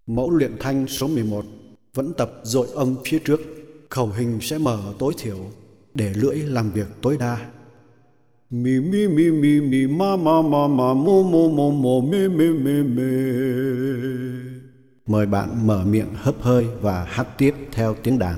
Mẫu luyện thanh số 11 vẫn tập dội âm phía trước, khẩu hình sẽ mở tối thiểu để lưỡi làm việc tối đa. Mi mi mi mi mi ma ma ma ma mô mô mô mô mê mê mê mê. Mời bạn mở miệng hấp hơi và hát tiếp theo tiếng đàn.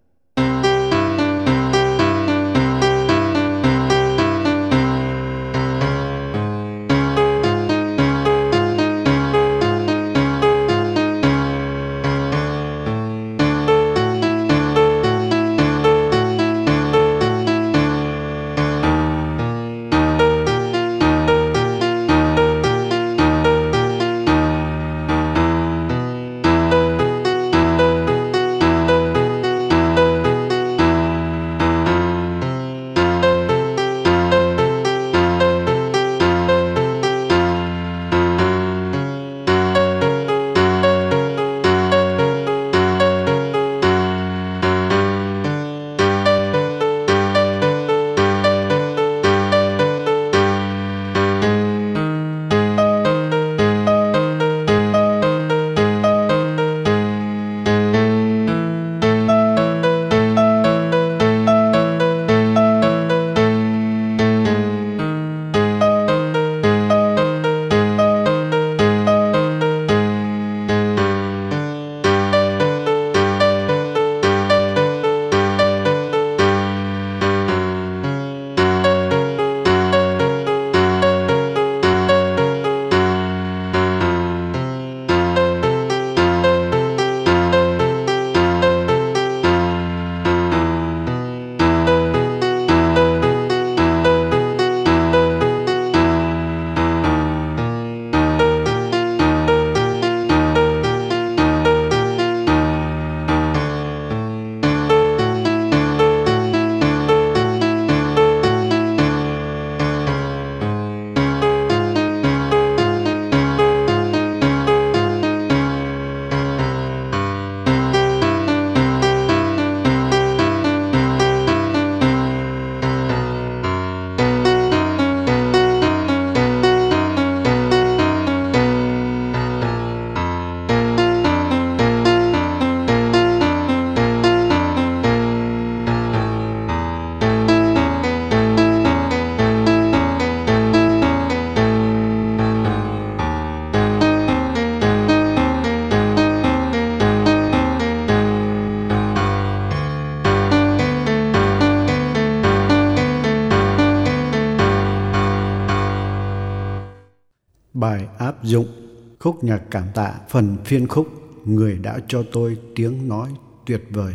Bài áp dụng khúc nhạc cảm tạ phần phiên khúc Người đã cho tôi tiếng nói tuyệt vời.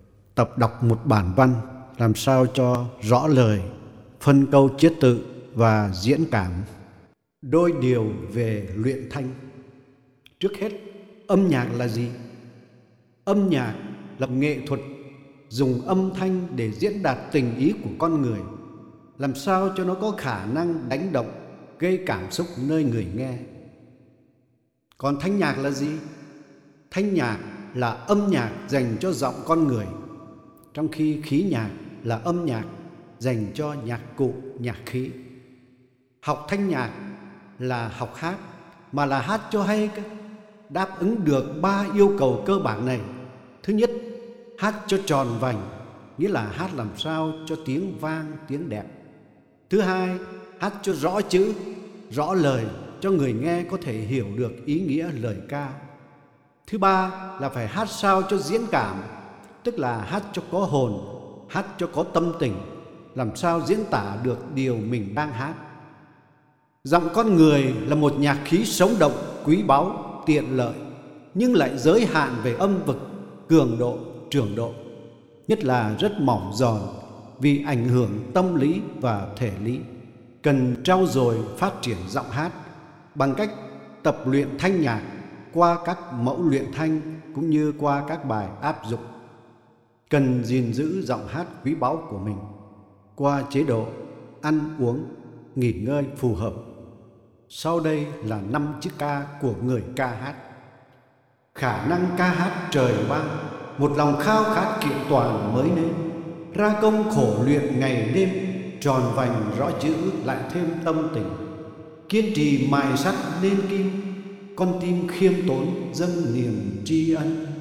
Tập đọc một bản văn làm sao cho rõ lời, phân câu chiết tự và diễn cảm. Đôi điều về luyện thanh. Trước hết, âm nhạc là gì? Âm nhạc là nghệ thuật dùng âm thanh để diễn đạt tình ý của con người, làm sao cho nó có khả năng đánh động, gây cảm xúc nơi người nghe. Còn thanh nhạc là gì? Thanh nhạc là âm nhạc dành cho giọng con người, trong khi khí nhạc là âm nhạc dành cho nhạc cụ, nhạc khí. Học thanh nhạc là học hát, mà là hát cho hay cơ. Đáp ứng được 3 yêu cầu cơ bản này. Thứ nhất, hát cho tròn vành, nghĩa là hát làm sao cho tiếng vang, tiếng đẹp. Thứ hai, hát cho rõ chữ, rõ lời, cho người nghe có thể hiểu được ý nghĩa lời ca. Thứ ba là phải hát sao cho diễn cảm, tức là hát cho có hồn, hát cho có tâm tình, làm sao diễn tả được điều mình đang hát. Giọng con người là một nhạc khí sống động, quý báu, tiện lợi, nhưng lại giới hạn về âm vực, cường độ, trường độ, nhất là rất mỏng giòn vì ảnh hưởng tâm lý và thể lý. Cần trau dồi phát triển giọng hát bằng cách tập luyện thanh nhạc qua các mẫu luyện thanh cũng như qua các bài áp dụng. Cần gìn giữ giọng hát quý báu của mình qua chế độ ăn uống, nghỉ ngơi phù hợp. Sau đây là 5 chữ ca của người ca hát. Khả năng ca hát trời ban, một lòng khao khát kiện toàn mới nên, ra công khổ luyện ngày đêm, tròn vành rõ chữ lại thêm tâm tình. Kiên trì mài sắt nên kim, con tim khiêm tốn dâng niềm tri ân.